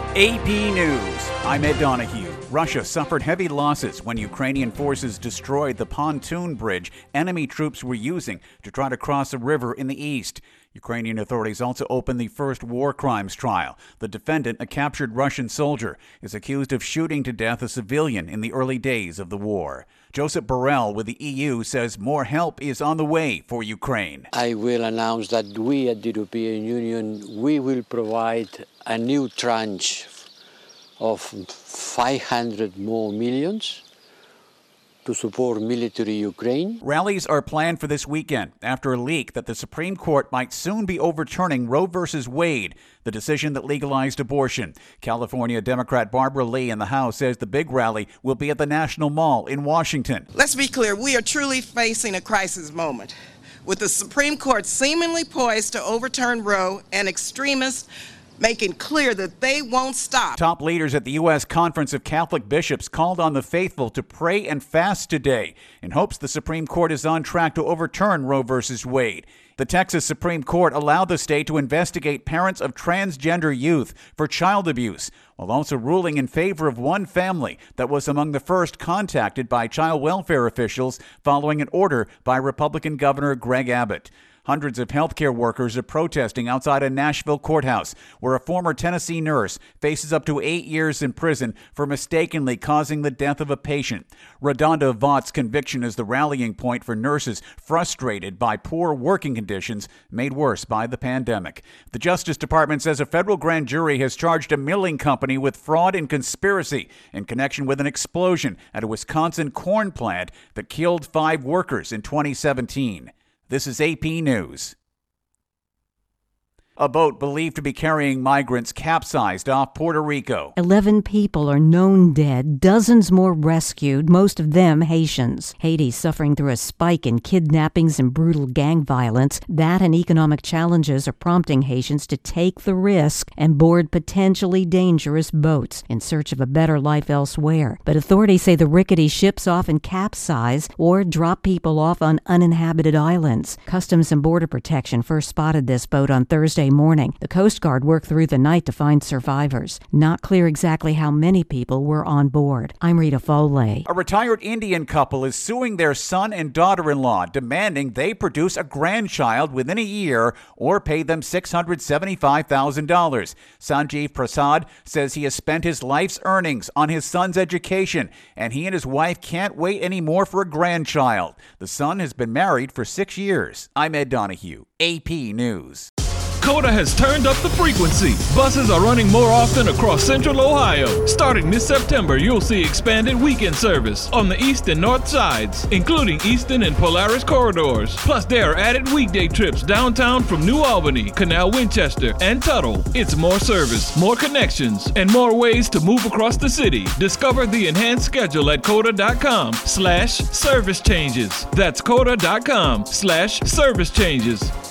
AP News. I'm Ed Donahue. Russia suffered heavy losses when Ukrainian forces destroyed the pontoon bridge enemy troops were using to try to cross a river in the east. Ukrainian authorities also opened the first war crimes trial. The defendant, a captured Russian soldier, is accused of shooting to death a civilian in the early days of the war. Joseph Borrell with the EU says more help is on the way for Ukraine. I will announce that we at the European Union, we will provide a new tranche of 500 more millions to support military Ukraine. Rallies are planned for this weekend after a leak that the Supreme Court might soon be overturning Roe v. Wade, the decision that legalized abortion. California Democrat Barbara Lee in the House says the big rally will be at the National Mall in Washington. Let's be clear, we are truly facing a crisis moment, with the Supreme Court seemingly poised to overturn Roe and extremists making clear that they won't stop. Top leaders at the U.S. Conference of Catholic Bishops called on the faithful to pray and fast today in hopes the Supreme Court is on track to overturn Roe v. Wade. The Texas Supreme Court allowed the state to investigate parents of transgender youth for child abuse, while also ruling in favor of one family that was among the first contacted by child welfare officials following an order by Republican Governor Greg Abbott. Hundreds of healthcare workers are protesting outside a Nashville courthouse where a former Tennessee nurse faces up to 8 years in prison for mistakenly causing the death of a patient. Redonda Vought's conviction is the rallying point for nurses frustrated by poor working conditions made worse by the pandemic. The Justice Department says a federal grand jury has charged a milling company with fraud and conspiracy in connection with an explosion at a Wisconsin corn plant that killed 5 workers in 2017. This is AP News. A boat believed to be carrying migrants capsized off Puerto Rico. 11 people are known dead, dozens more rescued, most of them Haitians. Haiti suffering through a spike in kidnappings and brutal gang violence. That and economic challenges are prompting Haitians to take the risk and board potentially dangerous boats in search of a better life elsewhere. But authorities say the rickety ships often capsize or drop people off on uninhabited islands. Customs and Border Protection first spotted this boat on Thursday morning. The Coast Guard worked through the night to find survivors. Not clear exactly how many people were on board. I'm Rita Foley. A retired Indian couple is suing their son and daughter-in-law, demanding they produce a grandchild within a year or pay them $675,000. Sanjeev Prasad says he has spent his life's earnings on his son's education, and he and his wife can't wait anymore for a grandchild. The son has been married for 6 years. I'm Ed Donahue, AP News. COTA has turned up the frequency. Buses are running more often across Central Ohio. Starting this September, you'll see expanded weekend service on the east and north sides, including Easton and Polaris corridors. Plus, there are added weekday trips downtown from New Albany, Canal Winchester, and Tuttle. It's more service, more connections, and more ways to move across the city. Discover the enhanced schedule at COTA.com/service changes. That's COTA.com/service changes.